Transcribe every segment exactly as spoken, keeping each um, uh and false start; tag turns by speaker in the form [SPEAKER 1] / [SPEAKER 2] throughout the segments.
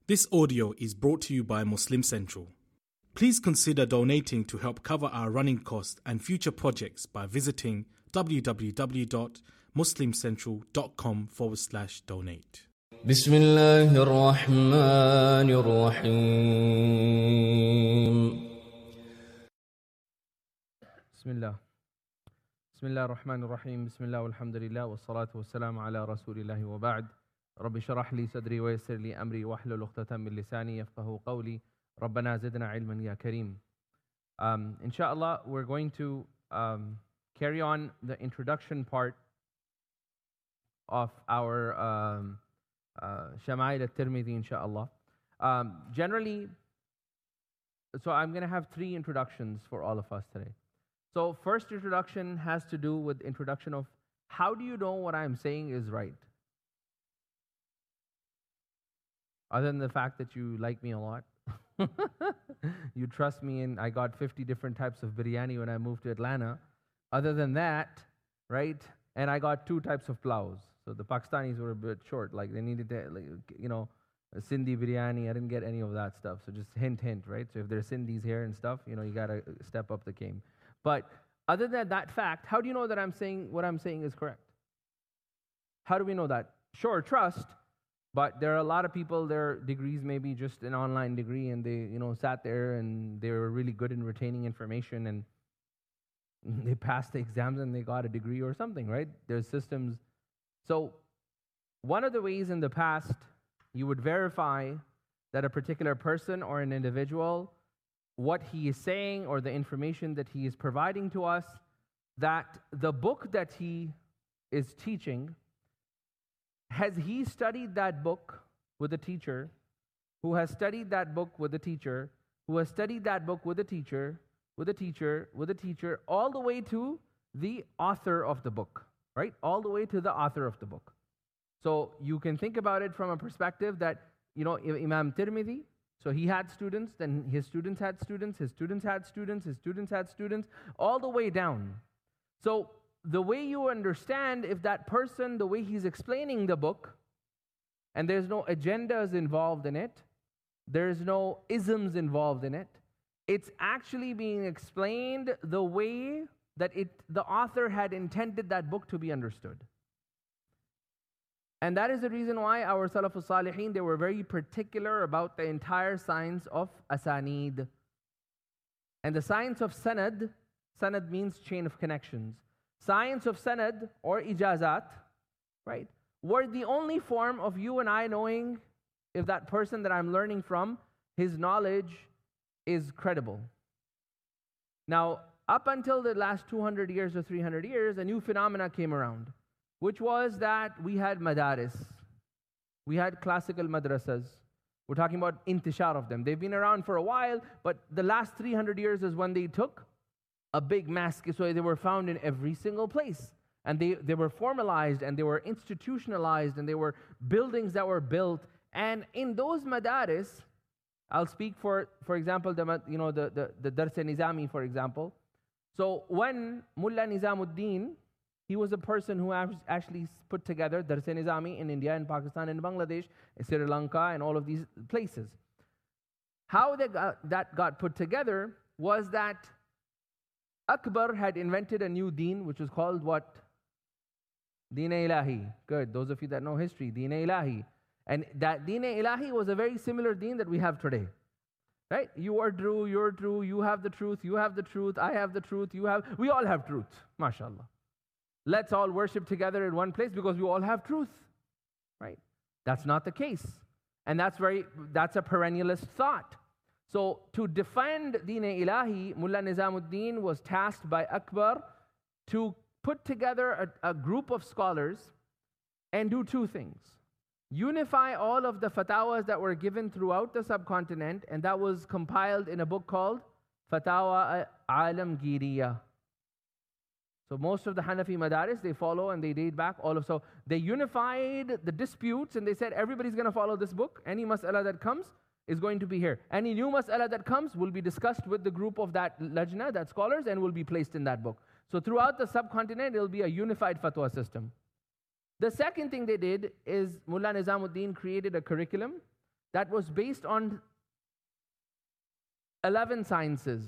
[SPEAKER 1] This audio is brought to you by Muslim Central. Please consider donating to help cover our running costs and future projects by visiting www.muslimcentral.com forward slash donate.
[SPEAKER 2] بسم الله الرحمن الرحيم
[SPEAKER 3] بسم الله بسم الله الرحمن الرحيم بسم الله والحمد لله والصلاة والسلام على رسول الله وبعد رب اشرح لي صدري ويسر لي أمري واحلل عقدة من لساني يفقهوا قولي ربنا زدنا علما يا كريم. um, Inshallah, we're going to um, carry on the introduction part of our um, uh, Shama'il al-Tirmidhi, inshallah. Um, generally, so I'm going to have three introductions for all of us today. So first introduction has to do with introduction of how do you know what I'm saying is right? Other than the fact that you like me a lot. You trust me, and I got fifty different types of biryani when I moved to Atlanta. Other than that, right? And I got two types of plows. So the Pakistanis were a bit short. Like they needed to, like, you know, a Sindhi biryani. I didn't get any of that stuff. So just hint, hint, right? So if there's Sindhis here and stuff, you know, you got to step up the game. But other than that fact, how do you know that I'm saying what I'm saying is correct? How do we know that? Sure, trust. But there are a lot of people, their degrees may be just an online degree, and they, you know, sat there and they were really good in retaining information, and they passed the exams and they got a degree or something, right? There's systems. So one of the ways in the past you would verify that a particular person or an individual, what he is saying or the information that he is providing to us, that the book that he is teaching, has he studied that book with a teacher, who has studied that book with a teacher, who has studied that book with a teacher, with a teacher, with a teacher, all the way to the author of the book, right? All the way to the author of the book. So you can think about it from a perspective that, you know, Imam Tirmidhi, so he had students, then his students had students, his students had students, his students had students, all the way down. So the way you understand if that person, the way he's explaining the book, and there's no agendas involved in it, there's no isms involved in it, it's actually being explained the way that it, the author had intended that book to be understood. And that is the reason why our Salafus Salihin, they were very particular about the entire science of asanid. And the science of sanad, sanad means chain of connections. Science of sanad or ijazat, right, were the only form of you and I knowing if that person that I'm learning from, his knowledge is credible. Now, up until the last two hundred years or three hundred years, a new phenomena came around, which was that we had madaris. We had classical madrasas. We're talking about intishar of them. They've been around for a while, but the last three hundred years is when they took a big mass, so they were found in every single place. And they, they were formalized, and they were institutionalized, and they were buildings that were built. And in those madaris, I'll speak for, for example, the, you know, the, the, the Dars-e-Nizami, for example. So when Mullah Nizamuddin, he was a person who actually put together Dars-e-Nizami in India and Pakistan and Bangladesh, Sri Lanka, and all of these places. How they got, that got put together was that Akbar had invented a new deen, which was called what? Deen-e-Ilahi. Good. Those of you that know history, Deen-e-Ilahi. And that Deen-e-Ilahi was a very similar deen that we have today. Right? You are true, you're true, you have the truth, you have the truth, I have the truth, you have, we all have truth. MashaAllah. Let's all worship together in one place because we all have truth. Right? That's not the case. And that's very, that's a perennialist thought. So to defend Deen-e-Ilahi, Mullah Nizamuddin was tasked by Akbar to put together a, a group of scholars and do two things. Unify all of the fatawas that were given throughout the subcontinent, and that was compiled in a book called Fatawa Alamgiriya. So most of the Hanafi Madaris, they follow and they date back all of, so they unified the disputes and they said everybody's going to follow this book. Any mas'ala that comes is going to be here. Any new mas'ala that comes will be discussed with the group of that lajna, that scholars, and will be placed in that book. So throughout the subcontinent, it will be a unified fatwa system. The second thing they did is Mullah Nizamuddin created a curriculum that was based on eleven sciences,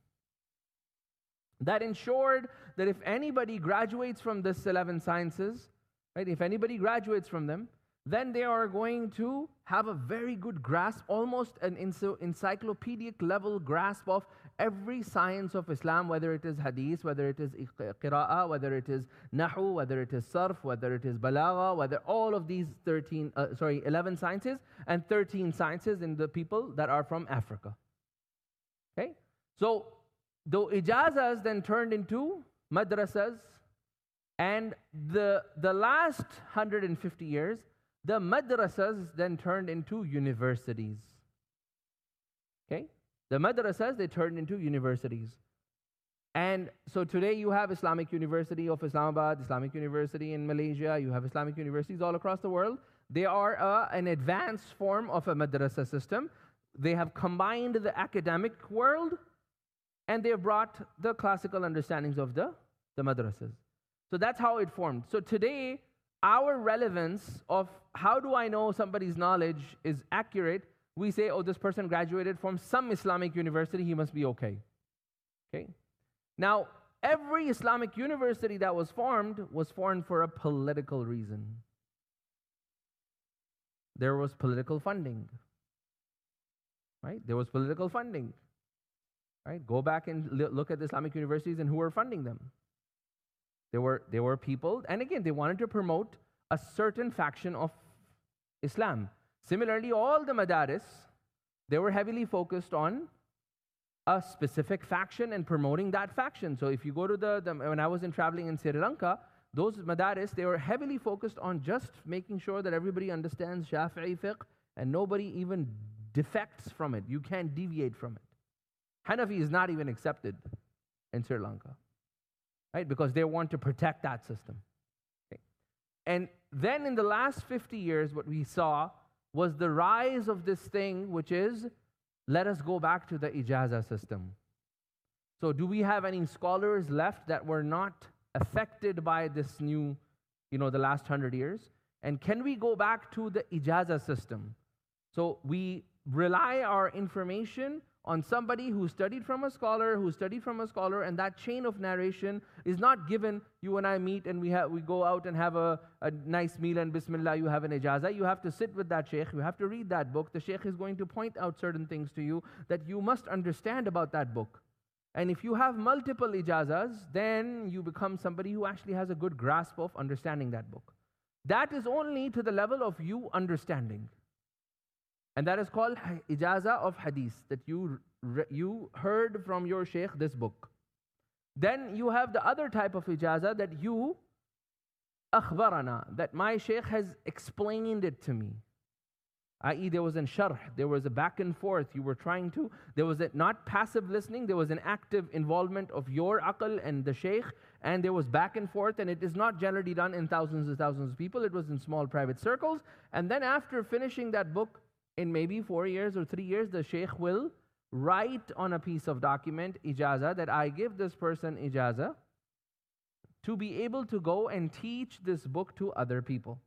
[SPEAKER 3] that ensured that if anybody graduates from this eleven sciences, right, if anybody graduates from them, then they are going to have a very good grasp, almost an encyclopedic level grasp of every science of Islam, whether it is hadith, whether it is qira'ah, whether it is nahu, whether it is sarf, whether it is balagha, whether all of these thirteen, uh, sorry, eleven sciences and thirteen sciences in the people that are from Africa. Okay? So, the ijazas then turned into madrasas, and the, the last one hundred fifty years, the madrasas then turned into universities. Okay? The madrasas, they turned into universities. And so today you have Islamic University of Islamabad, Islamic University in Malaysia, you have Islamic universities all across the world. They are uh, an advanced form of a madrasa system. They have combined the academic world and they have brought the classical understandings of the, the madrasas. So that's how it formed. So today, our relevance of how do I know somebody's knowledge is accurate, we say, oh, this person graduated from some Islamic university, he must be okay. Okay? Now, every Islamic university that was formed was formed for a political reason. There was political funding. Right? There was political funding. Right? Go back and look at the Islamic universities and who were funding them. There were, there were people, and again, they wanted to promote a certain faction of Islam. Similarly, all the madaris, they were heavily focused on a specific faction and promoting that faction. So if you go to the, the when I was in traveling in Sri Lanka, those madaris, they were heavily focused on just making sure that everybody understands Shafi'i fiqh and nobody even defects from it. You can't deviate from it. Hanafi is not even accepted in Sri Lanka, right? Because they want to protect that system. Okay. And then in the last fifty years, what we saw was the rise of this thing, which is, let us go back to the ijaza system. So do we have any scholars left that were not affected by this new, you know, the last hundred years? And can we go back to the ijaza system? So we rely our information on somebody who studied from a scholar, who studied from a scholar, and that chain of narration is not given, you and I meet and we have we go out and have a, a nice meal and bismillah, you have an ijaza. You have to sit with that sheikh, you have to read that book. The sheikh is going to point out certain things to you that you must understand about that book. And if you have multiple ijazas, then you become somebody who actually has a good grasp of understanding that book. That is only to the level of you understanding. And that is called ijaza of hadith, that you, you heard from your sheikh this book. Then you have the other type of ijaza that you, akhbarana, that my sheikh has explained it to me. that is there was an sharh, there was a back and forth, you were trying to, there was a, not passive listening, there was an active involvement of your aql and the sheikh, and there was back and forth, and it is not generally done in thousands and thousands of people, it was in small private circles. And then after finishing that book, in maybe four years or three years, the sheikh will write on a piece of document, ijaza, that I give this person ijaza to be able to go and teach this book to other people.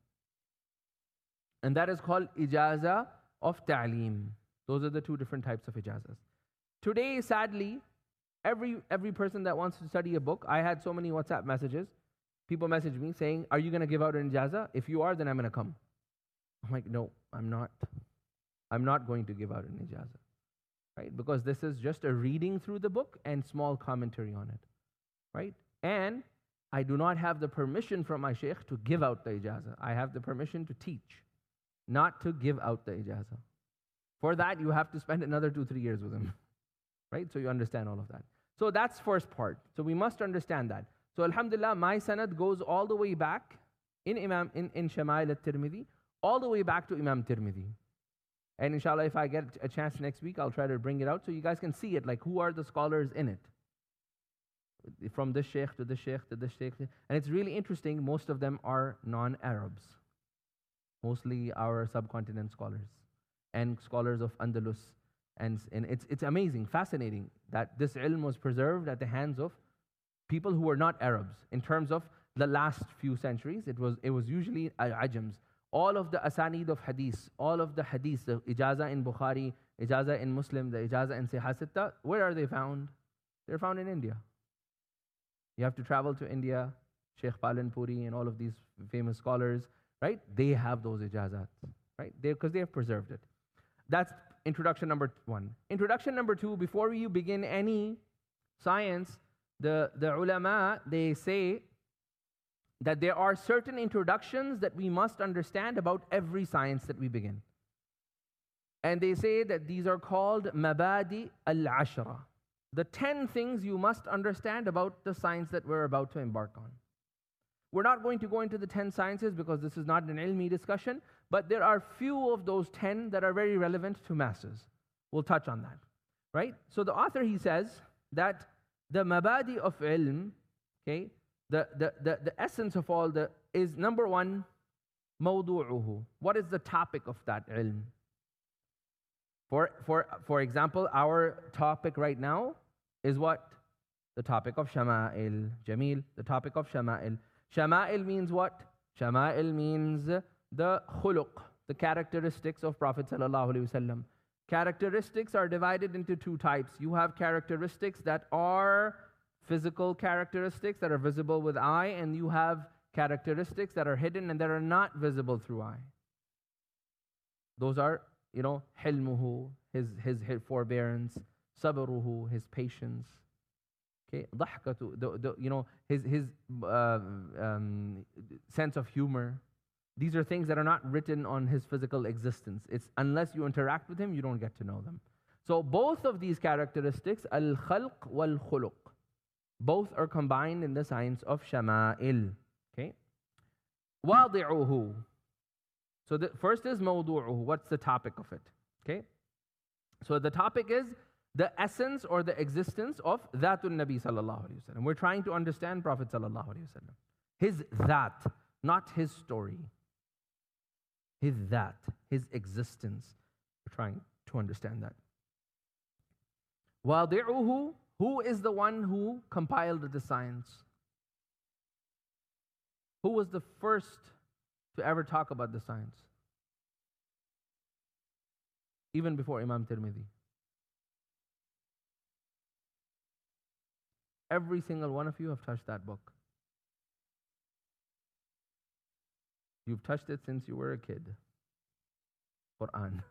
[SPEAKER 3] And that is called ijaza of ta'aleem. Those are the two different types of ijazas. Today, sadly, every, every person that wants to study a book, I had so many WhatsApp messages. People message me saying, are you going to give out an ijaza? If you are, then I'm going to come. I'm like, no, I'm not. I'm not going to give out an ijaza, right? Because this is just a reading through the book and small commentary on it, right? And I do not have the permission from my sheikh to give out the ijaza. I have the permission to teach, not to give out the ijaza. For that, you have to spend another two, three years with him, right? So you understand all of that. So that's first part. So we must understand that. So alhamdulillah, my sanad goes all the way back in Imam in, in Shama'il al-Tirmidhi, all the way back to Imam Tirmidhi. And inshallah, if I get a chance next week, I'll try to bring it out so you guys can see it, like who are the scholars in it. From this sheikh to this sheikh to this sheikh. And it's really interesting, most of them are non-Arabs. Mostly our subcontinent scholars and scholars of Andalus. And, and it's, it's amazing, fascinating that this ilm was preserved at the hands of people who were not Arabs. In terms of the last few centuries, it was, it was usually ajams all of the asanid of hadith, all of the hadith, the ijaza in Bukhari, ijaza in Muslim, the ijaza in Sahih Sitta, where are they found? They're found in India. You have to travel to India, Sheikh Palanpuri and all of these famous scholars, right? They have those ijazats, right? Because they, they have preserved it. That's introduction number one. Introduction number two, before you begin any science, the, the ulama, they say that there are certain introductions that we must understand about every science that we begin. And they say that these are called mabadi al-ashra. The ten things you must understand about the science that we're about to embark on. We're not going to go into the ten sciences because this is not an ilmi discussion, but there are few of those ten that are very relevant to masses. We'll touch on that, right? So the author, he says that the mabadi of ilm, okay, the, the, the, the essence of all the is number one, mawdu'uhu. What is the topic of that ilm? For, for, for example, our topic right now is what? The topic of Shama'il. Jameel, the topic of Shama'il. Shama'il means what? Shama'il means the khuluq, the characteristics of Prophet sallallahu alaihi wasallam. Characteristics are divided into two types. You have characteristics that are physical characteristics that are visible with eye, and you have characteristics that are hidden and that are not visible through eye. Those are, you know, hilmuhu, his, his, his forbearance, sabruhu, his patience. Okay, dhahkatu, the, the, you know, his, his uh, um, sense of humor. These are things that are not written on his physical existence. It's unless you interact with him, you don't get to know them. So both of these characteristics, al-khalq wal-khuluq, both are combined in the science of Shama'il. Okay, wadi'uhu. So the first is mawdu'uhu. What's the topic of it? Okay, so the topic is the essence or the existence of Dhatun Nabi sallallahu alaihi wasallam. We're trying to understand Prophet sallallahu alaihi wasallam. His that, not his story. His that, his existence. We're trying to understand that. Wadi'uhu, who is the one who compiled the science? Who was the first to ever talk about the science? Even before Imam Tirmidhi. Every single one of you have touched that book. You've touched it since you were a kid. Quran.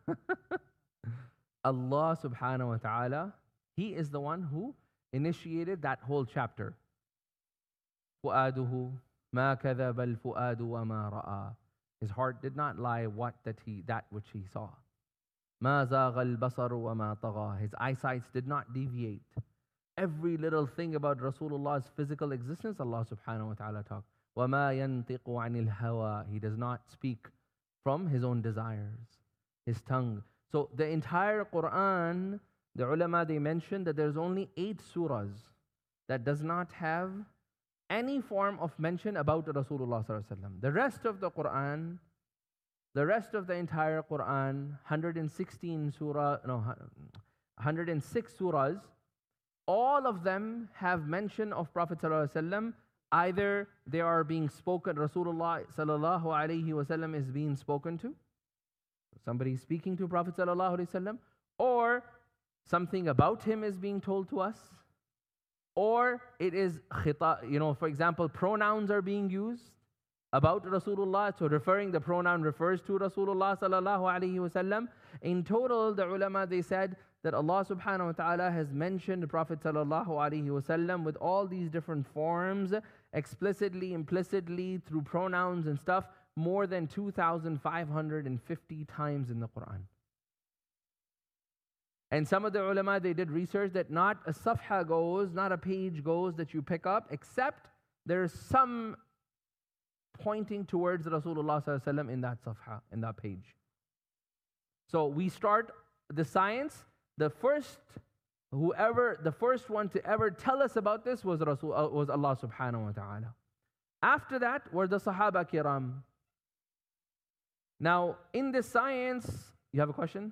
[SPEAKER 3] Allah subhanahu wa ta'ala, He is the one who initiated that whole chapter. فُؤَادُهُ مَا كَذَبَ الْفُؤَادُ وَمَا رَأَى. His heart did not lie what that he that which he saw. مَا زَاغَ الْبَصَرُ وَمَا طَغَى. His eyesight did not deviate. Every little thing about Rasulullah's physical existence, Allah subhanahu wa ta'ala talked. وَمَا يَنْطِقُ عَنِ الْهَوَى. He does not speak from his own desires, his tongue. So the entire Quran, the ulama, they mentioned that there's only eight surahs that does not have any form of mention about Rasulullah sallallahu alaihi wasallam. The rest of the Quran, the rest of the entire Quran, one hundred sixteen surah, no, one hundred six surahs, all of them have mention of Prophet sallallahu alaihi wasallam. Either they are being spoken, Rasulullah sallallahu alaihi wasallam is being spoken to, somebody is speaking to Prophet sallallahu alaihi wasallam, or something about him is being told to us, or it is khita, you know, for example, pronouns are being used about Rasulullah, so referring, the pronoun refers to Rasulullah sallallahu alaihi wasallam. In total, the ulama, they said that Allah subhanahu wa ta'ala has mentioned Prophet sallallahu alaihi wasallam with all these different forms, explicitly, implicitly, through pronouns and stuff, more than two thousand five hundred fifty times in the Quran. And some of the ulama, they did research that not a safha goes, not a page goes that you pick up, except there's some pointing towards Rasulullah sallallahu alaihi wasallam in that safha, in that page. So we start the science. The first, whoever, the first one to ever tell us about this was Rasul, uh, was Allah subhanahu wa ta'ala. After that were the Sahaba Kiram. Now, in this science, you have a question?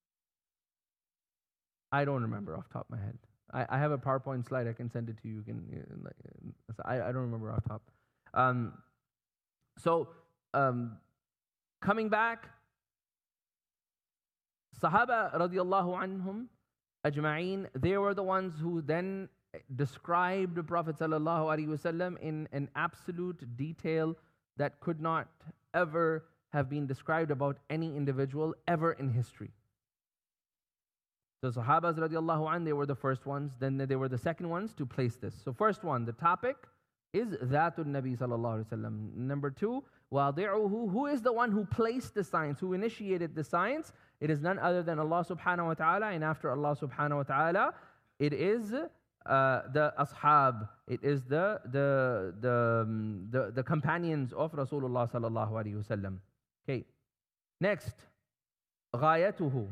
[SPEAKER 3] I don't remember off the top of my head. I, I have a PowerPoint slide. I can send it to you. You can, uh, I, I don't remember off top. Um, so, um, coming back, Sahaba radiallahu anhum ajma'een, they were the ones who then described the Prophet sallallahu alaihi wasallam in an absolute detail that could not ever have been described about any individual ever in history. So Sahabas radiallahu anhu, they were the first ones, then they were the second ones to place this. So first one, the topic is Dhatul Nabi sallallahu alaihi wasallam. Number two, Wadi'uhu, who is the one who placed the science, who initiated the science? It is none other than Allah subhanahu wa ta'ala, and after Allah subhanahu wa ta'ala, it is uh, the ashab, it is the the the, um, the the companions of Rasulullah sallallahu alaihi wasallam. Okay. Next, ghayatuhu.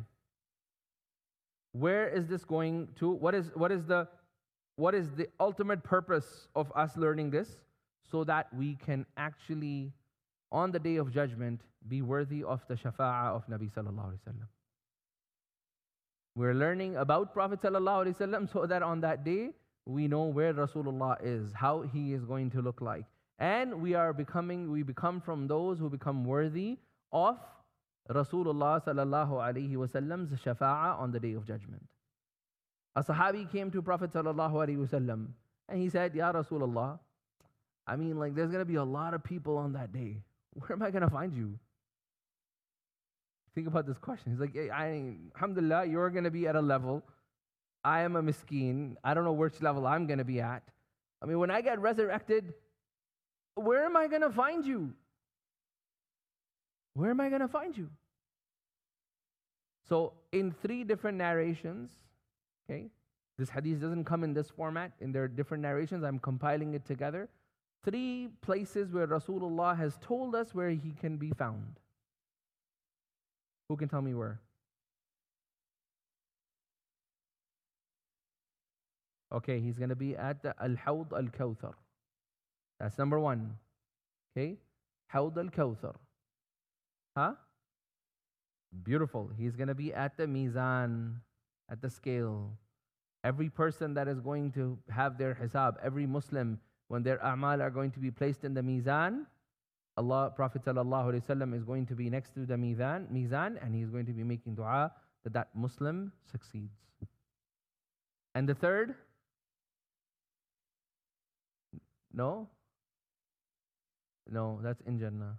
[SPEAKER 3] Where is this going to? What is what is the what is the ultimate purpose of us learning this? So that we can actually, on the day of judgment, be worthy of the shafa'ah of Nabi sallallahu alaihi wasallam. We're learning about Prophet sallallahu alaihi wasallam so that on that day we know where Rasulullah is, how he is going to look like, and we are becoming we become from those who become worthy of Rasulullah sallallahu alaihi wasallam's shafa'ah on the day of judgment. A Sahabi came to Prophet sallallahu alaihi wasallam and he said, "Ya Rasulullah, I mean, like, there's gonna be a lot of people on that day. Where am I gonna find you?" Think about this question. He's like, I, Alhamdulillah, you're gonna be at a level. I am a miskeen. I don't know which level I'm gonna be at. I mean, when I get resurrected, where am I gonna find you? Where am I going to find you? So, in three different narrations, okay, this hadith doesn't come in this format, in their different narrations, I'm compiling it together. Three places where Rasulullah has told us where he can be found. Who can tell me where? Okay, he's going to be at the Al-Hawd Al-Kawthar. That's number one. Okay, Hawd Al-Kawthar. Huh? Beautiful. He's going to be at the mizan, at the scale. Every person that is going to have their hisab, every Muslim, when their a'mal are going to be placed in the mizan, Allah, Prophet sallallahu alaihi wasallam is going to be next to the mizan, mizan, and he's going to be making dua that that Muslim succeeds. And the third? No? No, that's in Jannah.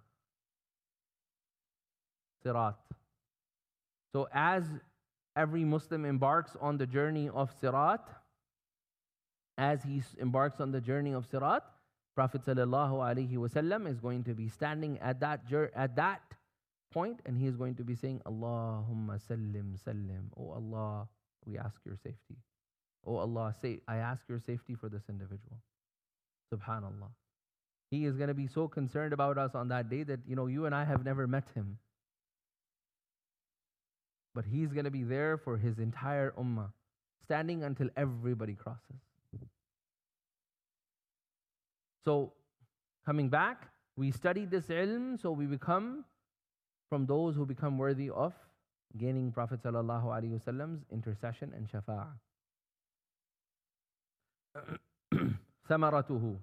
[SPEAKER 3] Sirat. So as every Muslim embarks on the journey of Sirat, as he embarks on the journey of Sirat, Prophet sallallahu alaihi wasallam is going to be standing at that at that point, and he is going to be saying, Allahumma sallim sallim. Oh Allah, we ask your safety. Oh Allah, say, I ask your safety for this individual. Subhanallah. He is going to be so concerned about us on that day that, you know, you and I have never met him. But he's going to be there for his entire ummah, standing until everybody crosses. So, coming back, we study this ilm, so we become from those who become worthy of gaining Prophet sallallahu alaihi wasallam's intercession and shafa'ah. Samaratuhu.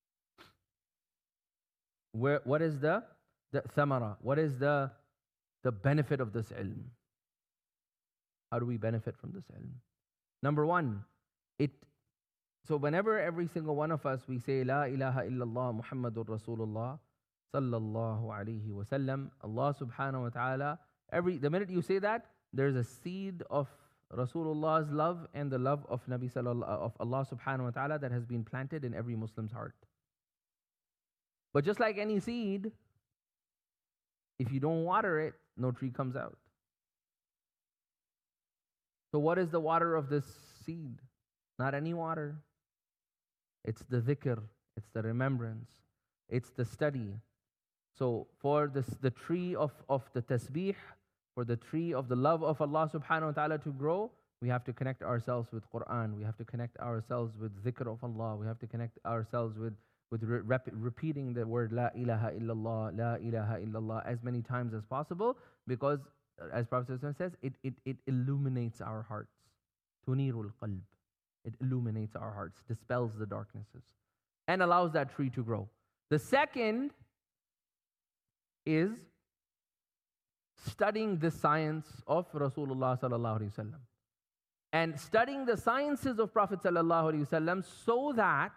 [SPEAKER 3] Where, what is the, the thamara? What is the, the benefit of this ilm? How do we benefit from this ilm? Number one, it. So whenever every single one of us we say La ilaha illallah Muhammadur Rasulullah sallallahu alaihi wasallam, Allah subhanahu wa ta'ala, every the minute you say that, there's a seed of Rasulullah's love and the love of Nabi sallallahu of Allah subhanahu wa ta'ala that has been planted in every Muslim's heart. But just like any seed, if you don't water it, no tree comes out. So what is the water of this seed? Not any water. It's the dhikr, it's the remembrance, it's the study. So for this, the tree of, of the tasbih, for the tree of the love of Allah subhanahu wa ta'ala to grow, we have to connect ourselves with Quran, we have to connect ourselves with dhikr of Allah, we have to connect ourselves with, with re- rep- repeating the word La ilaha illallah, La ilaha illallah as many times as possible, because as Prophet says, it, it, it illuminates our hearts. Tunirul qalb. It illuminates our hearts, dispels the darknesses, and allows that tree to grow. The second is studying the science of Rasulullah sallallahu alaihi wasallam, and studying the sciences of Prophet sallallahu alaihi wasallam, so that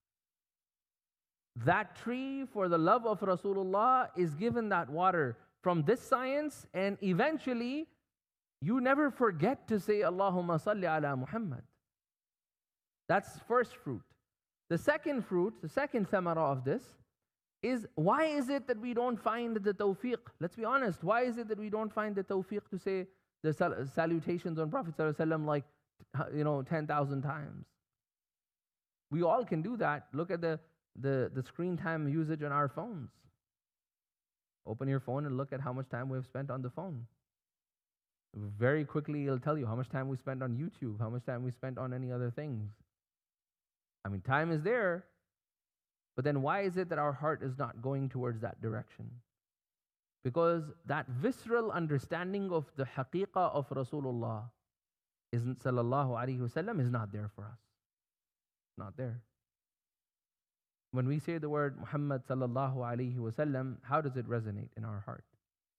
[SPEAKER 3] that tree, for the love of Rasulullah, is given that water from this science, and eventually you never forget to say Allahumma salli ala Muhammad. That's first fruit. The second fruit, the second thamara of this is, why is it that we don't find the tawfiq? Let's be honest. Why is it that we don't find the tawfiq to say the sal- salutations on Prophet sallallahu alaihi wasallam like, you know, ten thousand times? We all can do that. Look at the, the, the screen time usage on our phones. Open your phone and look at how much time we've spent on the phone. Very quickly, it'll tell you how much time we spent on YouTube, how much time we spent on any other things. I mean, time is there, but then why is it that our heart is not going towards that direction? Because that visceral understanding of the haqiqah of Rasulullah isn't sallallahu alaihi wasallam is not there for us. Not there. When we say the word Muhammad sallallahu alaihi wasallam, how does it resonate in our heart?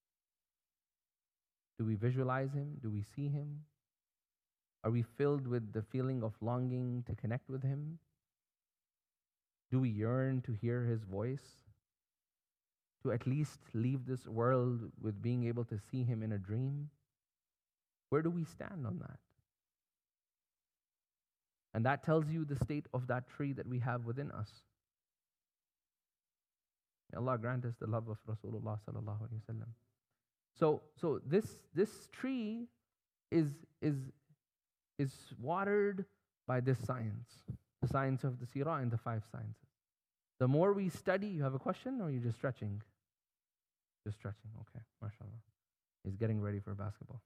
[SPEAKER 3] Do we visualize him? Do we see him? Are we filled with the feeling of longing to connect with him? Do we yearn to hear his voice? To at least leave this world with being able to see him in a dream? Where do we stand on that? And that tells you the state of that tree that we have within us. May Allah grant us the love of Rasulullah sallallahu alaihi wasallam. So, so this this tree is is is watered by this science, the science of the seerah and the five sciences. The more we study, you have a question, or are you just stretching? Just stretching. Okay, mashallah. He's getting ready for basketball.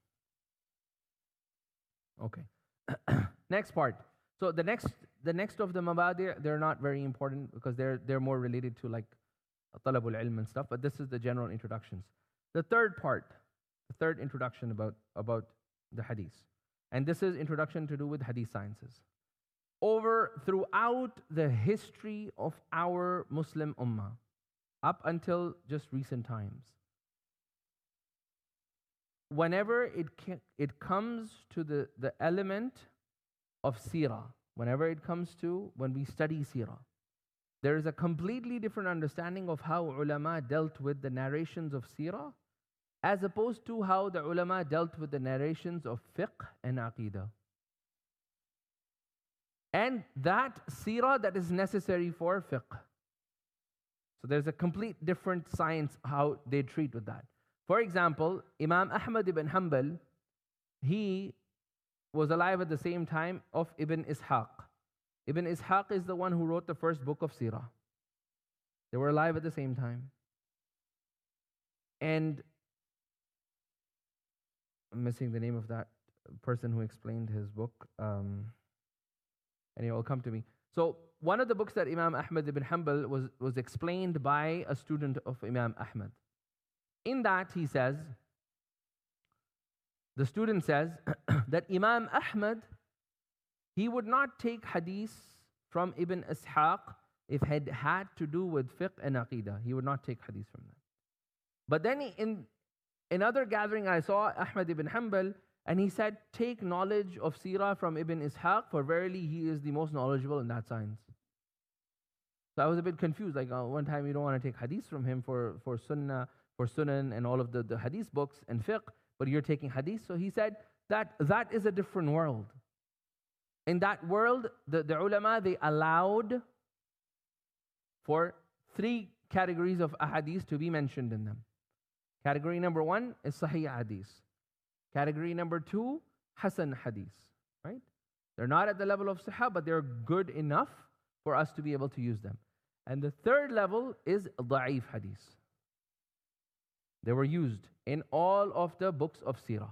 [SPEAKER 3] Okay. Next part. So the next the next of the mabadi', they're not very important because they're they're more related to like talabul ilm and stuff, but this is the general introductions. The third part, the third introduction about, about the hadith. And this is introduction to do with hadith sciences. Over throughout the history of our Muslim ummah, up until just recent times, whenever it ca- it comes to the, the element of seerah, whenever it comes to when we study seerah, there is a completely different understanding of how ulama dealt with the narrations of seerah as opposed to how the ulama dealt with the narrations of fiqh and aqidah. And that seerah that is necessary for fiqh. So there's a complete different science how they treat with that. For example, Imam Ahmad ibn Hanbal, he was alive at the same time of Ibn Ishaq. Ibn Ishaq is the one who wrote the first book of seerah. They were alive at the same time. And I'm missing the name of that person who explained his book. Um, anyway, it'll come to me. So one of the books that Imam Ahmad ibn Hanbal was, was explained by a student of Imam Ahmad. In that he says, the student says that Imam Ahmad, he would not take hadith from Ibn Ishaq if it had had to do with fiqh and aqidah. He would not take hadith from that. But then in another gathering I saw Ahmad ibn Hanbal, and he said, take knowledge of seerah from Ibn Ishaq, for verily he is the most knowledgeable in that science. So I was a bit confused. Like uh, one time you don't want to take hadith from him for, for sunnah, for sunan and all of the, the hadith books and fiqh, but you're taking hadith. So he said that that is a different world. In that world, the, the ulama, they allowed for three categories of ahadith to be mentioned in them. Category number one is sahih hadith. Category number two, hasan hadith. Right? They're not at the level of sahih, but they're good enough for us to be able to use them. And the third level is da'if hadith. They were used in all of the books of seerah.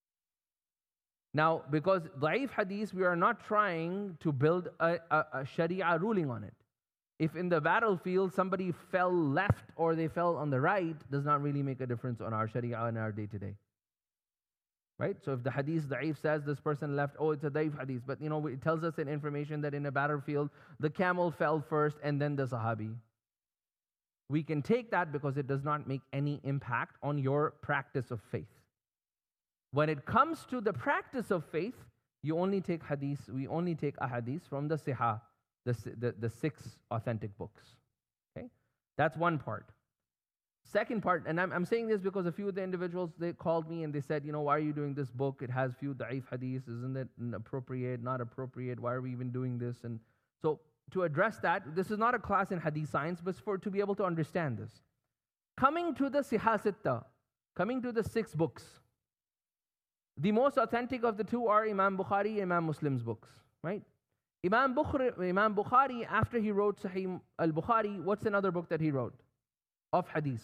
[SPEAKER 3] Now, because da'if hadith, we are not trying to build a, a, a sharia ruling on it. If in the battlefield somebody fell left or they fell on the right, does not really make a difference on our sharia and our day-to-day. Right? So if the hadith da'if says this person left, oh, it's a da'if hadith. But you know, it tells us in information that in a battlefield, the camel fell first and then the sahabi. we can take that because it does not make any impact on your practice of faith. When it comes to the practice of faith, you only take hadith, we only take ahadith from the Sihah, the, the, the six authentic books. Okay? That's one part. Second part, and I'm, I'm saying this because a few of the individuals, they called me and they said, you know, why are you doing this book? It has few da'if hadiths. Isn't it appropriate, not appropriate? Why are we even doing this? And so to address that, this is not a class in hadith science, but for to be able to understand this. Coming to the Sihah Sitta, coming to the six books, the most authentic of the two are Imam Bukhari and Imam Muslim's books, right? Imam Bukhari, Imam Bukhari, after he wrote Sahih al-Bukhari, what's another book that he wrote of hadith?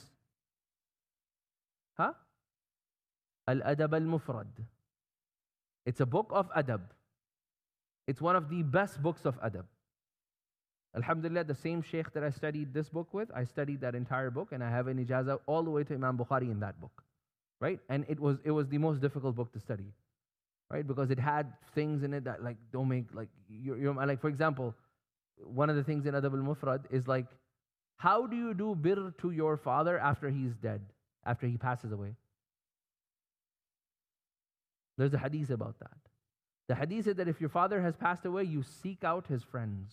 [SPEAKER 3] Huh? Al-Adab al-Mufrad. It's a book of adab. It's one of the best books of adab. Alhamdulillah, the same sheikh that I studied this book with, I studied that entire book, and I have an ijazah all the way to Imam Bukhari in that book, right? And it was it was the most difficult book to study, right? Because it had things in it that like don't make like you're, you're like for example, one of the things in Adab al-Mufrad is like, how do you do birr to your father after he's dead, after he passes away? There's a hadith about that. The hadith said that if your father has passed away, you seek out his friends.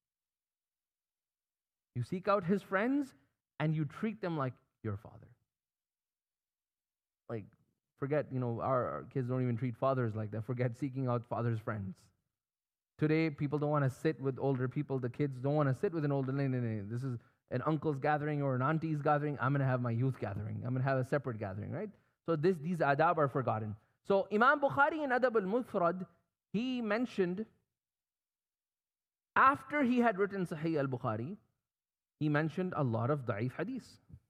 [SPEAKER 3] You seek out his friends and you treat them like your father. Like, forget, you know, our, our kids don't even treat fathers like that. Forget seeking out father's friends. Today, people don't want to sit with older people. The kids don't want to sit with an older, no, no, no. This is an uncle's gathering or an auntie's gathering. I'm going to have my youth gathering. I'm going to have a separate gathering, right? So this, these adab are forgotten. So Imam Bukhari in Adab al-Mufrad, he mentioned, after he had written Sahih al-Bukhari, he mentioned a lot of da'if hadiths.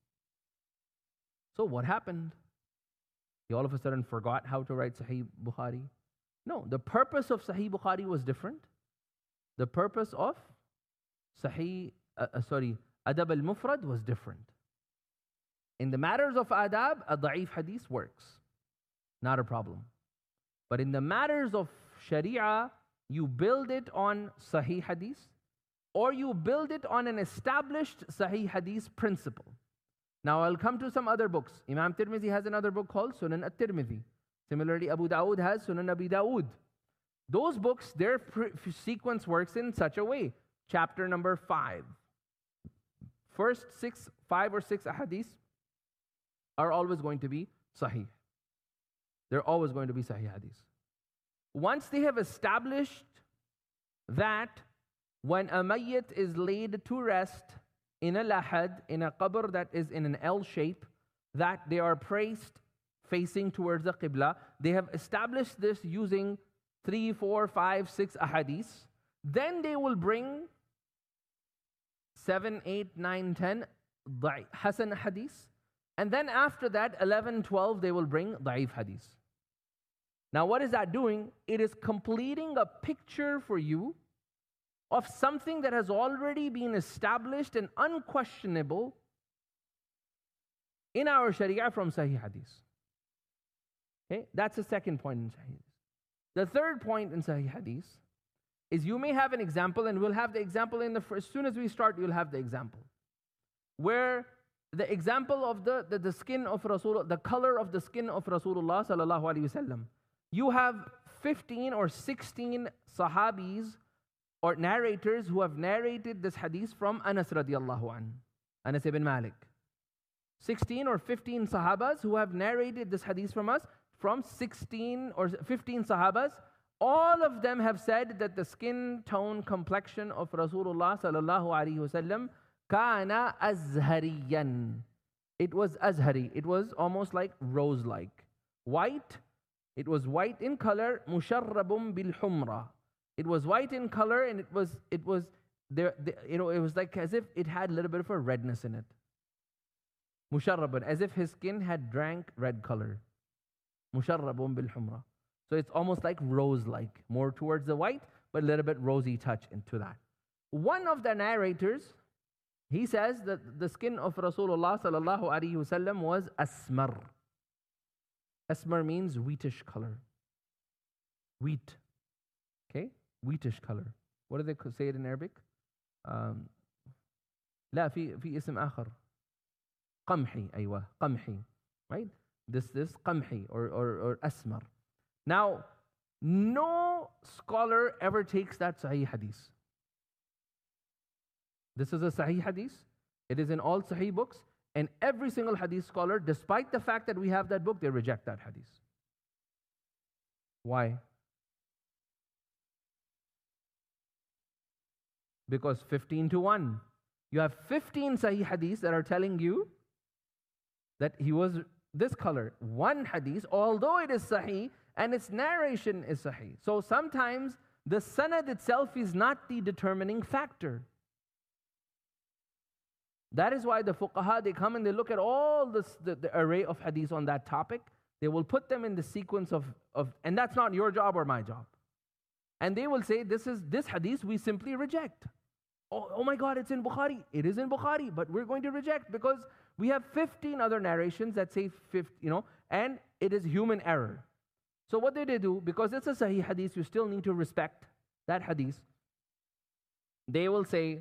[SPEAKER 3] So what happened? He all of a sudden forgot how to write Sahih Bukhari? No, the purpose of Sahih Bukhari was different. The purpose of Sahih, uh, uh, sorry, Adab al-Mufrad was different. In the matters of adab, a da'if hadith works. Not a problem. But in the matters of sharia, you build it on Sahih hadith, or you build it on an established Sahih hadith principle. Now I'll come to some other books. Imam Tirmidhi has another book called Sunan at-Tirmidhi. Similarly, Abu Dawood has Sunan Abi Dawood. Those books, their sequence works in such a way. Chapter number five. First six, five or six ahadith are always going to be Sahih. They're always going to be Sahih hadith. Once they have established that when a mayyit is laid to rest in a lahad, in a qabr that is in an L shape, that they are placed facing towards the qibla, they have established this using three, four, five, six ahadith. Then they will bring seven, eight, nine, ten hasan hadith. And then after that, eleven, twelve, they will bring da'if hadith. Now what is that doing? It is completing a picture for you of something that has already been established and unquestionable in our Sharia from Sahih Hadith. Okay, that's the second point in Sahih Hadith. The third point in Sahih Hadith is you may have an example, and we'll have the example in the first, as soon as we start, you'll have the example. Where the example of the, the, the skin of Rasulullah, the color of the skin of Rasulullah sallallahu alaihi wasallam. You have fifteen or sixteen Sahabis or narrators who have narrated this hadith from Anas radiallahu an, Anas ibn Malik. sixteen or fifteen Sahabas who have narrated this hadith from us, from sixteen or fifteen Sahabas. All of them have said that the skin tone complexion of Rasulullah sallallahu alaihi wasallam kana azhariyan. It was azhari. It was almost like rose-like. White. It was white in color. Musharrabum bil humra. It was white in color, and it was it was there. The, you know, it was like as if it had a little bit of a redness in it. Musharrabun, as if his skin had drank red color. Musharrabun bil humra. So it's almost like rose-like, more towards the white, but a little bit rosy touch into that. One of the narrators, he says that the skin of Rasulullah sallallahu alaihi wasallam was asmar. Asmar means wheatish color. Wheat. Okay? Wheatish color. What do they say it in Arabic? Um, لا في في اسم آخر. Qamhi, aywa, qamhi, right? This this qamhi or, or, or asmar. Now, no scholar ever takes that Sahih Hadith. This is a Sahih Hadith. It is in all Sahih books. And every single Hadith scholar, despite the fact that we have that book, they reject that Hadith. Why? Because fifteen to one. You have fifteen Sahih Hadiths that are telling you that he was this color. One Hadith, although it is Sahih, and its narration is Sahih. So sometimes the sanad itself is not the determining factor. That is why the fuqaha, they come and they look at all this, the, the array of hadiths on that topic. They will put them in the sequence of, of, and that's not your job or my job. And they will say, this is this hadith we simply reject. Oh, oh my God, it's in Bukhari. It is in Bukhari, but we're going to reject because we have fifteen other narrations that say, fifty, you know, and it is human error. So what did they do? Because it's a Sahih Hadith, you still need to respect that Hadith. They will say,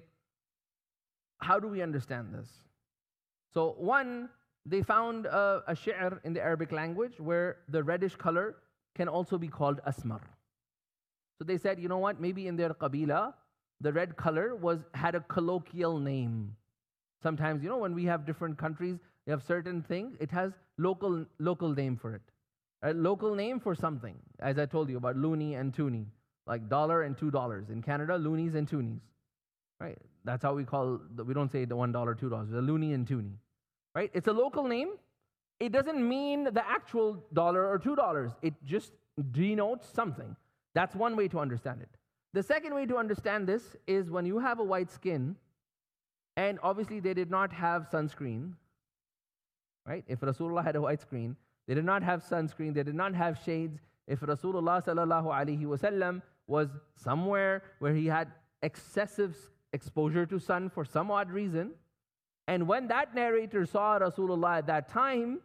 [SPEAKER 3] how do we understand this? So one, they found a, a shi'r in the Arabic language where the reddish color can also be called asmar. So they said, you know what, maybe in their qabila, the red color was had a colloquial name. Sometimes, you know, when we have different countries, they have certain things, it has local local name for it. A local name for something, as I told you about loonie and toonie, like dollar and two dollars. In Canada, loonies and toonies, right? That's how we call, the, we don't say the one dollar, two dollars, the loonie and toonie, right? It's a local name. It doesn't mean the actual dollar or two dollars. It just denotes something. That's one way to understand it. The second way to understand this is when you have a white skin, and obviously they did not have sunscreen, right? If Rasulullah had a white screen, they did not have sunscreen, they did not have shades. If Rasulullah sallallahu alaihi wasallam was somewhere where he had excessive exposure to sun for some odd reason, and when that narrator saw Rasulullah at that time,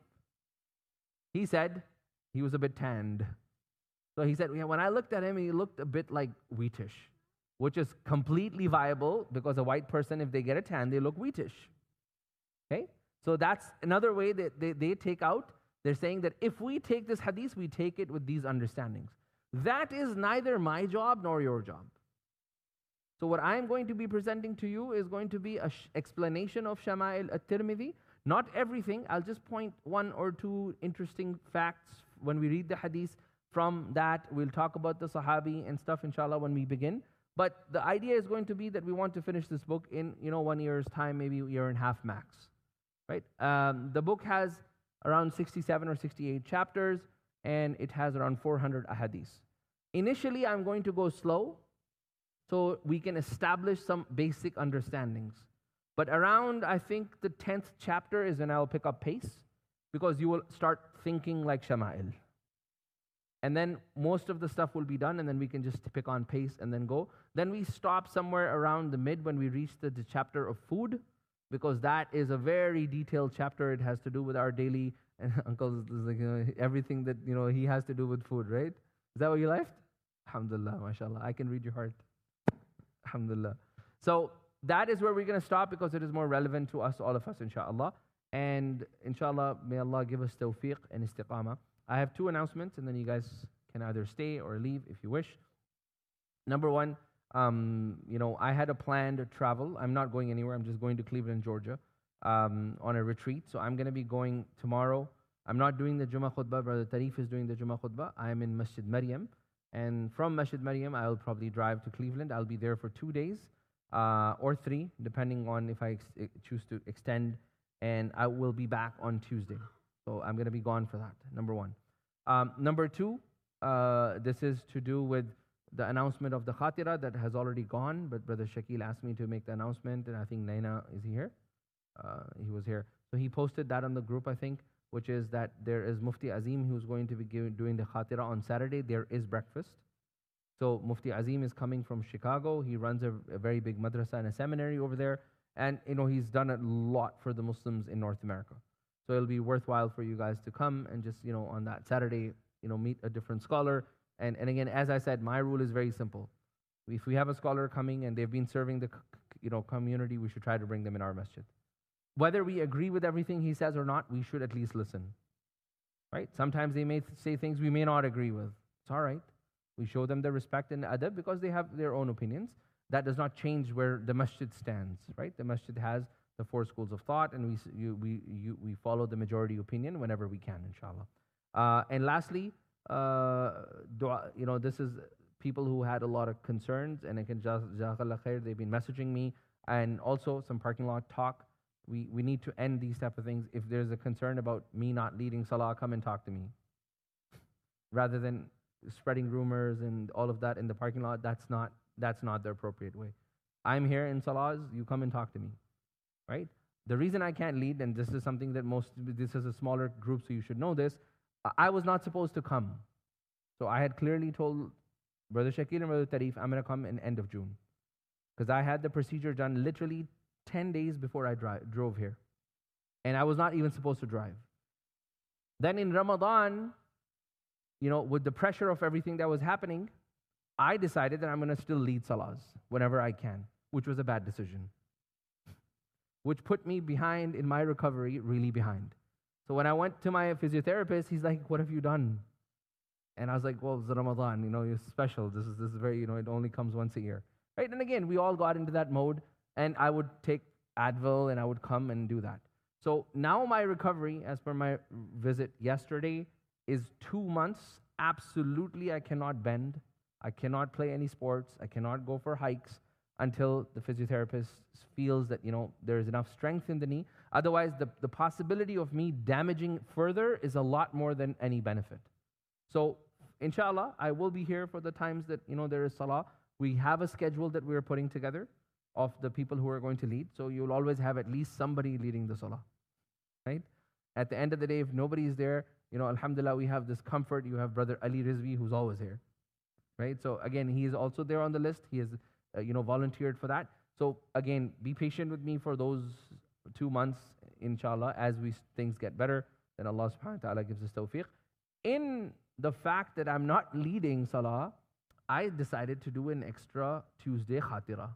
[SPEAKER 3] he said he was a bit tanned. So he said, yeah, when I looked at him, he looked a bit like wheatish, which is completely viable because a white person, if they get a tan, they look wheatish. Okay? So that's another way that they, they take out. They're saying that if we take this hadith, we take it with these understandings. That is neither my job nor your job. So what I'm going to be presenting to you is going to be an sh- explanation of Shama'il at-Tirmidhi. Not everything. I'll just point one or two interesting facts when we read the hadith. From that, we'll talk about the Sahabi and stuff, inshallah, when we begin. But the idea is going to be that we want to finish this book in, you know, one year's time, maybe a year and a half max. Right? Um, the book has around sixty-seven or sixty-eight chapters, and it has around four hundred ahadith. Initially, I'm going to go slow, so we can establish some basic understandings. But around, I think, the tenth chapter is when I'll pick up pace, because you will start thinking like Shama'il. And then most of the stuff will be done, and then we can just pick on pace and then go. Then we stop somewhere around the mid when we reach the, the chapter of food, because that is a very detailed chapter. It has to do with our daily, and Uncle is like, you know, everything that, you know, he has to do with food, right? Is that what you left? Alhamdulillah, mashallah. I can read your heart. Alhamdulillah. So that is where we're going to stop, because it is more relevant to us, all of us, inshallah. And inshallah, may Allah give us tawfiq and istiqamah. I have two announcements, and then you guys can either stay or leave if you wish. Number one, um, you know, I had a plan to travel. I'm not going anywhere. I'm just going to Cleveland, Georgia, um, on a retreat. So I'm going to be going tomorrow. I'm not doing the Jummah khutbah. Brother Tarif is doing the Jummah khutbah. I am in Masjid Maryam. And from Masjid Maryam, I'll probably drive to Cleveland. I'll be there for two days uh, or three, depending on if I ex- choose to extend. And I will be back on Tuesday. So I'm going to be gone for that, number one. Um, number two, uh, this is to do with the announcement of the Khatira that has already gone, but Brother Shakil asked me to make the announcement, and I think Naina is here. Uh, he was here. So he posted that on the group, I think, which is that there is Mufti Azim who's going to be give, doing the Khatira on Saturday. There is breakfast. So Mufti Azim is coming from Chicago. He runs a, a very big madrasa and a seminary over there. And, you know, he's done a lot for the Muslims in North America. So it'll be worthwhile for you guys to come and just, you know, on that Saturday, you know, meet a different scholar. And, and again, as I said, my rule is very simple. If we have a scholar coming and they've been serving the, you know, community, we should try to bring them in our masjid. whether we agree with everything he says or not, we should at least listen. Right? Sometimes they may th- say things we may not agree with. It's all right. We show them the respect and adab because they have their own opinions. That does not change where the masjid stands. Right? The masjid has the four schools of thought, and we s- you, we you, we follow the majority opinion whenever we can, inshallah. Uh, and lastly, uh, dua, you know, this is people who had a lot of concerns, and again, jazakallah khair, they've been messaging me, and also some parking lot talk. We, we need to end these type of things. If there's a concern about me not leading salah, come and talk to me. Rather than spreading rumors and all of that in the parking lot, that's not, that's not the appropriate way. I'm here in salahs, you come and talk to me, right? The reason I can't lead, and this is something that most, this is a smaller group, so you should know this, I was not supposed to come. So I had clearly told Brother Shakil and Brother Tarif, I'm going to come in end of June. Because I had the procedure done literally ten days before I dri- drove here. And I was not even supposed to drive. Then in Ramadan, you know, with the pressure of everything that was happening, I decided that I'm going to still lead salahs whenever I can, which was a bad decision. Which put me behind in my recovery, really behind. So when I went to my physiotherapist, he's like, what have you done? And I was like, well, it's Ramadan, you know, it's special. This is this is very, you know, it only comes once a year. Right? And again, we all got into that mode. And I would take Advil and I would come and do that. So now my recovery, as per my visit yesterday, is two months. Absolutely, I cannot bend. I cannot play any sports. I cannot go for hikes until the physiotherapist feels that, you know, there is enough strength in the knee. Otherwise, the, the possibility of me damaging further is a lot more than any benefit. So, inshallah, I will be here for the times that, you know, there is salah. We have a schedule that we're putting together of the people who are going to lead. So you'll always have at least somebody leading the salah, right? At the end of the day, if nobody is there, you know, alhamdulillah, we have this comfort. You have Brother Ali Rizvi, who's always here, right? So again, he is also there on the list. He has, uh, you know, volunteered for that. So again, be patient with me for those two months, inshallah. As we things get better, then Allah subhanahu wa ta'ala gives us tawfiq. In the fact that I'm not leading salah, I decided to do an extra Tuesday khatira.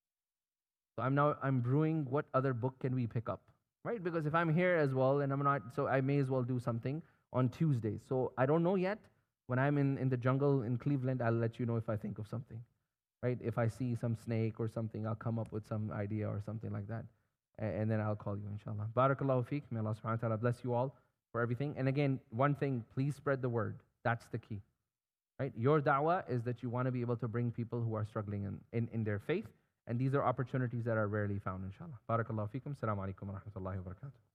[SPEAKER 3] So I'm now, I'm brewing what other book can we pick up, right? Because if I'm here as well and I'm not, so I may as well do something on Tuesdays. So I don't know yet. When I'm in, in the jungle in Cleveland, I'll let you know if I think of something, right? If I see some snake or something, I'll come up with some idea or something like that. And, and then I'll call you, inshallah. Barakallahu feek. May Allah subhanahu wa ta'ala bless you all for everything. And again, one thing, please spread the word. That's the key, right? Your da'wah is that you want to be able to bring people who are struggling in, in, in their faith. And these are opportunities that are rarely found, inshallah. Barakallahu feekum. Assalamu alaikum wa rahmatullahi wa barakatuh.